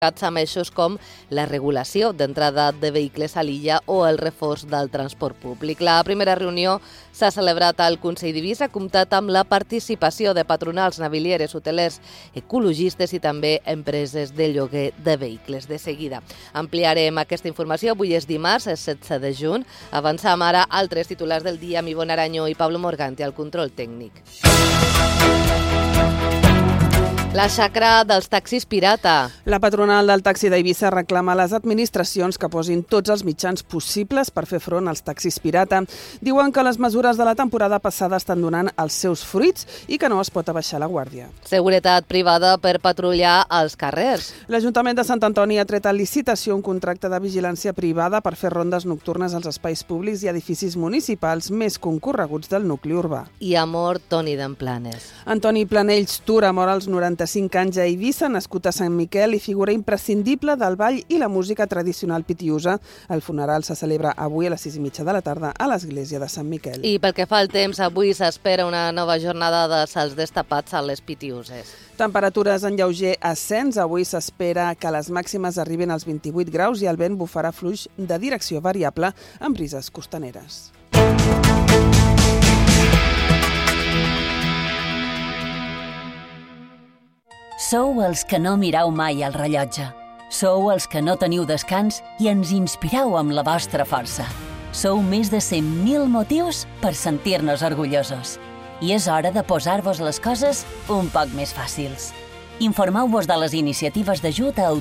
amb eixos com la regulació d'entrada de vehicles a l'illa o el reforç del transport públic. La primera reunió s'ha celebrat al Consell d'Eivissa, ha comptat amb la participació de patronals navilieres, hotelers, ecologistes i també empreses de lloguer de vehicles. De seguida ampliarem aquesta informació. Avui és dimarts, és 16 de juny. Avançam ara altres titulars del dia amb Ivonne Arañó i Pablo Morganti al control tècnic. La xacra dels taxis pirata. La patronal del taxi d'Eivissa reclama a les administracions que posin tots els mitjans possibles per fer front als taxis pirata. Diuen que les mesures de la temporada passada estan donant els seus fruits i que no es pot abaixar la guàrdia. Seguretat privada per patrullar als carrers. L'Ajuntament de Sant Antoni ha tret a licitació un contracte de vigilància privada per fer rondes nocturnes als espais públics i edificis municipals més concorreguts del nucli urbà. I ha mort Toni d'Emplanes. Antoni Planells Tura mor als 95 anys a Eivissa, nascut a Sant Miquel i figura imprescindible del ball i la música tradicional pitiusa. El funeral se celebra avui a les 6:30 de la tarda a l'església de Sant Miquel. I pel que fa al temps, avui s'espera una nova jornada de cels destapats a les pitiuses. Temperatures en lleuger ascens. Avui s'espera que les màximes arribin als 28 graus i el vent bufarà fluix de direcció variable amb brises costaneres. Sou els que no mireu mai el rellotge. Sou els que no teniu descans i ens inspireu amb la vostra força. Sou més de 100.000 motius per sentir-nos orgullosos. I és hora de posar-vos les coses un poc més fàcils. Informeu-vos de les iniciatives d'ajut a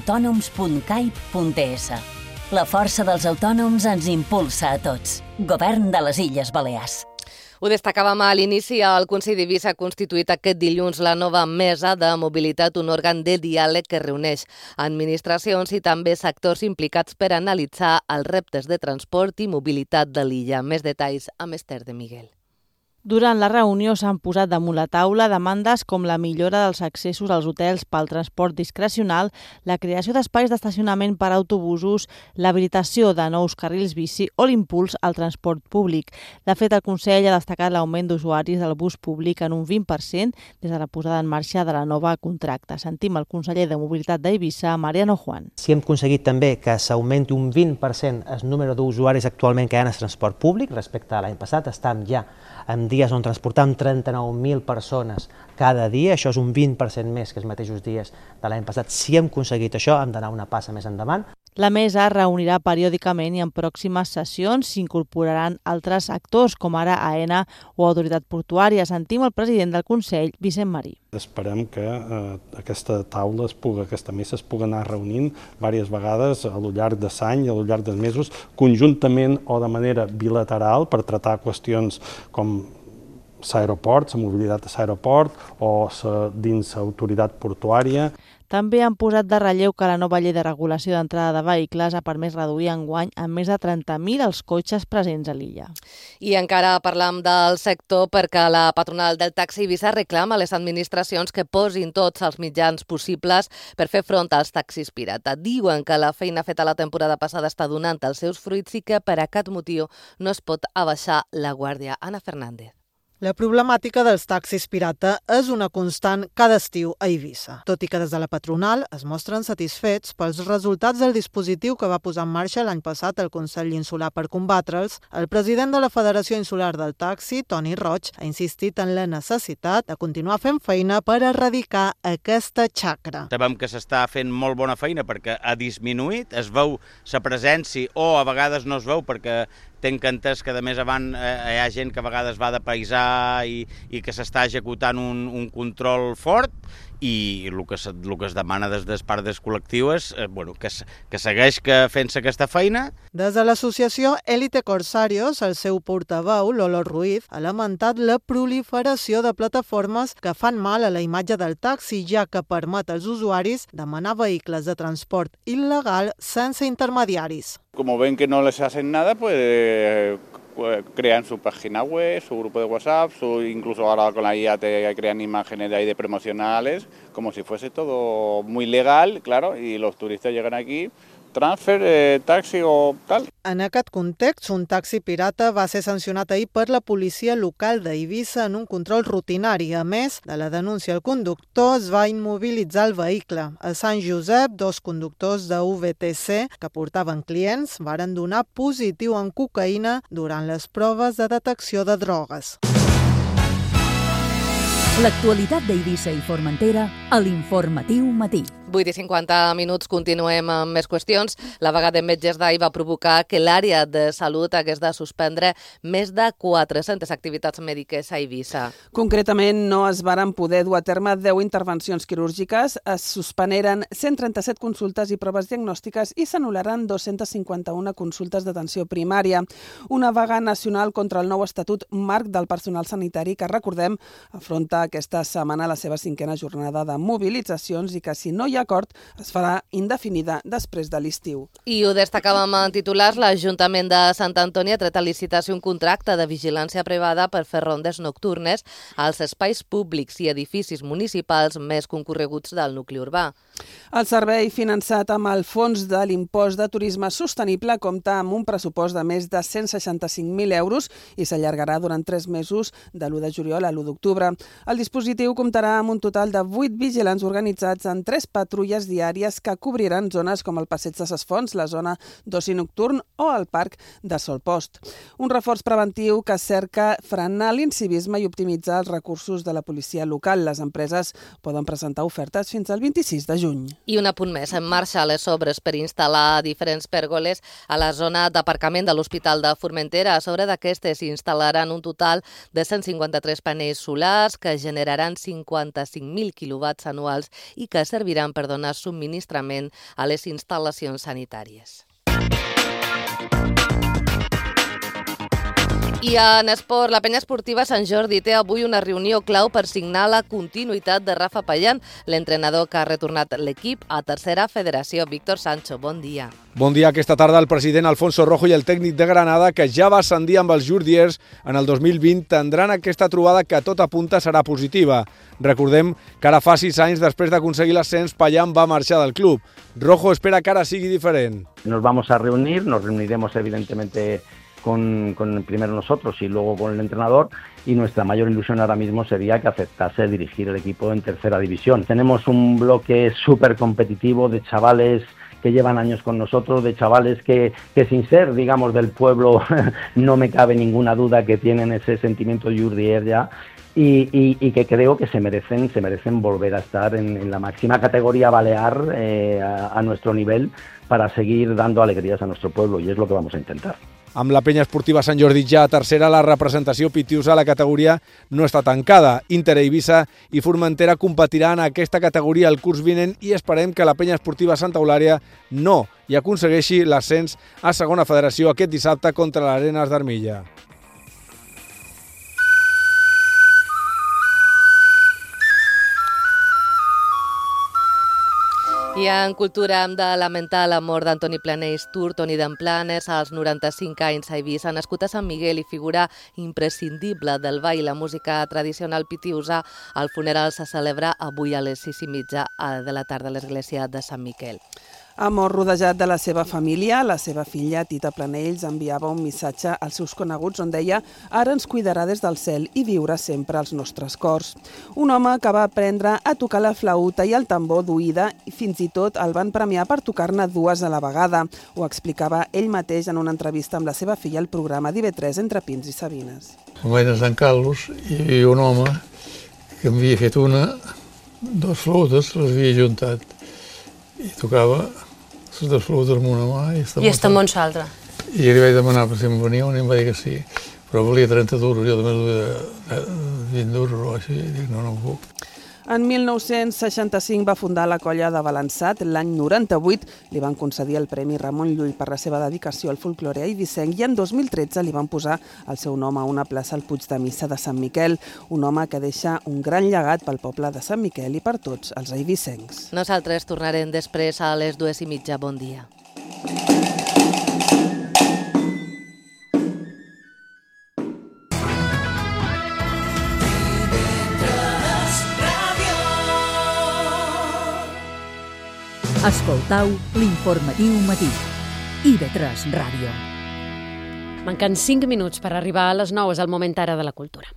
autònoms.caip.es. La força dels autònoms ens impulsa a tots. Govern de les Illes Balears. Ho destacàvem a l'inici, el Consell d'Eivissa ha constituït aquest dilluns la nova Mesa de Mobilitat, un òrgan de diàleg que reuneix administracions i també sectors implicats per analitzar els reptes de transport i mobilitat de l'illa. Més detalls amb Esther de Miguel. Durant la reunió s'han posat damunt la taula demandes com la millora dels accessos als hotels pel transport discrecional, la creació d'espais d'estacionament per a autobusos, l'habilitació de nous carrils bici o l'impuls al transport públic. De fet, el Consell ha destacat l'augment d'usuaris del bus públic en un 20% des de la posada en marxa de la nova contracte. Sentim el conseller de Mobilitat d'Eivissa, Mariano Juan. Si hem aconseguit també que s'augmenti un 20% el número d'usuaris actualment que hi ha en el transport públic respecte a l'any passat, estem ja en dies on transportam 39.000 persones cada dia, això és un 20% més que els mateixos dies de l'any passat. Si hem aconseguit això, hem d'anar una passa més endavant. La mesa es reunirà periòdicament i en pròximes sessions s'incorporaran altres actors, com ara AENA o Autoritat Portuària. Sentim el president del Consell, Vicent Marí. Esperem que aquesta taula, aquesta mesa es pugui anar reunint diverses vegades al llarg de l'any i al llarg dels mesos, conjuntament o de manera bilateral per tractar qüestions com l'aeroport, la mobilitat a l'aeroport o dins l'autoritat portuària. També han posat de relleu que la nova llei de regulació d'entrada de vehicles ha permès reduir enguany en més de 30.000 els cotxes presents a l'illa. I encara parlam del sector perquè la patronal del taxi Eivissa reclama a les administracions que posin tots els mitjans possibles per fer front als taxis pirata. Diuen que la feina feta la temporada passada està donant els seus fruits i que per aquest motiu no es pot abaixar la guàrdia. Ana Fernández. La problemàtica dels taxis pirata és una constant cada estiu a Eivissa. Tot i que des de la patronal es mostren satisfets pels resultats del dispositiu que va posar en marxa l'any passat el Consell Insular per combatre'ls, el president de la Federació Insular del Taxi, Toni Roig, ha insistit en la necessitat de continuar fent feina per erradicar aquesta xacra. Sabem que s'està fent molt bona feina perquè ha disminuït, es veu la presència o a vegades no es veu perquè tenc entès que, a més, abans hi ha gent que a vegades va de paisà i que s'està executant un control fort i el que es demana des de part del col·lectiu és que segueix fent-se aquesta feina. Des de l'associació Elite Corsarios, el seu portaveu, Lolo Ruiz, ha lamentat la proliferació de plataformes que fan mal a la imatge del taxi, ja que permet als usuaris demanar vehicles de transport il·legal sense intermediaris. Como ven que no les hacen nada, pues crean su página web, su grupo de WhatsApp, incluso ahora con la IA te crean imágenes de ahí de promocionales, como si fuese todo muy legal, claro, y los turistas llegan aquí transfer, taxi o tal. En aquest context, un taxi pirata va ser sancionat ahir per la policia local d'Eivissa en un control rutinari. A més de la denúncia al conductor, es va immobilitzar el vehicle. A Sant Josep, 2 conductors de VTC que portaven clients varen donar positiu en cocaïna durant les proves de detecció de drogues. L'actualitat d'Eivissa i Formentera a l'Informatiu Matí. 8:50, continuem amb més qüestions. La vaga de metges d'ahir va provocar que l'àrea de salut hagués de suspendre més de 400 activitats mèdiques a Eivissa. Concretament, no es varen poder dur a terme 10 intervencions quirúrgiques, es suspeneren 137 consultes i proves diagnòstiques i s'anul·laren 251 consultes d'atenció primària. Una vaga nacional contra el nou estatut marc del personal sanitari que, recordem, afronta aquesta setmana la seva 5a jornada de mobilitzacions i que, si no hi ha acord, es farà indefinida després de l'estiu. I ho destacàvem en titulars, l'Ajuntament de Sant Antoni ha tret a licitació un contracte de vigilància privada per fer rondes nocturnes als espais públics i edificis municipals més concorreguts del nucli urbà. El servei, finançat amb el Fons de l'Impost de Turisme Sostenible, compta amb un pressupost de més de 165.000 euros i s'allargarà durant 3 mesos, de l'1 de juliol a l'1 d'octubre. El dispositiu comptarà amb un total de 8 vigilants organitzats en 3 patrulles diàries que cobriran zones com el Passeig de ses Fonts, la zona d'oci nocturn o el Parc de Solpost. Un reforç preventiu que cerca frenar l'incivisme i optimitzar els recursos de la policia local. Les empreses poden presentar ofertes fins al 26 de juny. I un apunt més, en marxa les obres per instal·lar diferents pèrgoles a la zona d'aparcament de l'Hospital de Formentera. A sobre d'aquestes s'instal·laran un total de 153 panells solars que generaran 55.000 quilowatts anuals i que serviran per donar subministrament a les instal·lacions sanitàries. I en esport, la penya esportiva Sant Jordi té avui una reunió clau per signar la continuïtat de Rafa Pallán, l'entrenador que ha retornat l'equip a tercera federació. Víctor Sancho, bon dia. Bon dia. Aquesta tarda el president Alfonso Rojo i el tècnic de Granada, que ja va ascendir amb els Jordiers en el 2020, tindran aquesta trobada que tot apunta serà positiva. Recordem que ara fa 6 anys, després d'aconseguir l'ascens, Pallán va marxar del club. Rojo espera que ara sigui diferent. Nos vamos a reunir, nos reuniremos evidentemente con primero nosotros y luego con el entrenador, y nuestra mayor ilusión ahora mismo sería que aceptase dirigir el equipo en tercera división. Tenemos un bloque súper competitivo de chavales que llevan años con nosotros, de chavales que sin ser, digamos, del pueblo, no me cabe ninguna duda que tienen ese sentimiento Jordier ya, y que creo que se merecen volver a estar en la máxima categoría balear a nuestro nivel para seguir dando alegrías a nuestro pueblo, y es lo que vamos a intentar. Amb la penya esportiva Sant Jordi ja a tercera, la representació pitiusa a la categoria no està tancada. Inter, Eivissa i Formentera competiran a aquesta categoria el curs vinent i esperem que la penya esportiva Santa Eulària no hi aconsegueixi l'ascens a segona federació aquest dissabte contra l'Arenas d'Armilla. I en cultura hem de lamentar la mort d'Antoni Planells Tur, Toni d'Emplanes, als 95 anys a Eivissa. Nascut a Sant Miguel i figura imprescindible del ball i la música tradicional pitiusa, el funeral se celebra avui a les 6:30 de la tarda a l'església de Sant Miquel. Ha mort rodejat de la seva família. La seva filla, Tita Planells, enviava un missatge als seus coneguts on deia: «Ara ens cuidarà des del cel i viurà sempre als nostres cors». Un home que va aprendre a tocar la flauta i el tambor d'oïda i fins i tot el van premiar per tocar-ne 2 a la vegada. Ho explicava ell mateix en una entrevista amb la seva filla al programa d'IV3 Entre Pins i Sabines. Quan vaig a Sant Carlos hi havia un home que havia fet 2 flautes, les havia juntat i tocava les 2 flautes amb una mà i està amb l'altra. I li vaig demanar per si em venia un i em va dir que sí, però valia 30 duros, jo també valia 20 duros o així, i dic no puc. En 1965 va fundar la colla de Balançat. L'any 98 li van concedir el Premi Ramon Llull per la seva dedicació al folklore eivissenc i en 2013 li van posar el seu nom a una plaça al Puig de Missa de Sant Miquel. Un home que deixa un gran llegat pel poble de Sant Miquel i per tots els eivissencs. Nosaltres tornarem després a les 2:30. Bon dia. Escoltau l'informatiu matí. IB3 Ràdio. Manquen 5 minuts per arribar a les 9, és el moment ara de la cultura.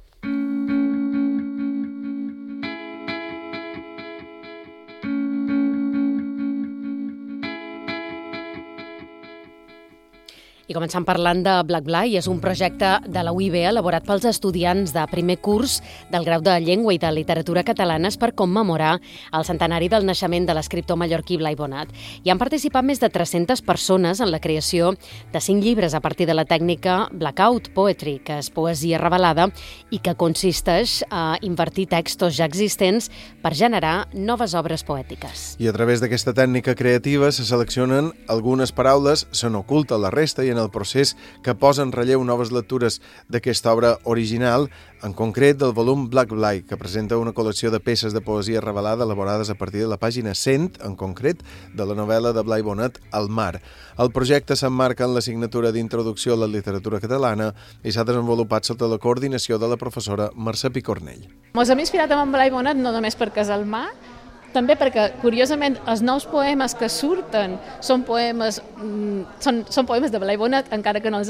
I començant parlant de Black Blai, és un projecte de la UIB elaborat pels estudiants de primer curs del grau de Llengua i de Literatura Catalanes per commemorar el centenari del naixement de l'escriptor mallorquí Blai Bonat. Hi han participat més de 300 persones en la creació de 5 llibres a partir de la tècnica Blackout Poetry, que és poesia revelada i que consisteix a invertir textos ja existents per generar noves obres poètiques. I a través d'aquesta tècnica creativa se seleccionen algunes paraules, se n'oculta la resta i en el procés que posa en relleu noves lectures d'aquesta obra original, en concret del volum Black Blai, que presenta una col·lecció de peces de poesia revelada elaborades a partir de la pàgina 100, en concret, de la novel·la de Blai Bonat, El mar. El projecte s'emmarca en la signatura d'Introducció a la literatura catalana i s'ha desenvolupat sota la coordinació de la professora Mercè Picornell. Ens hem inspirat amb Blai Bonat no només perquè és el mar, també perquè, curiosament, els nous poemes que surten són poemes de Blai Bonat, encara que no els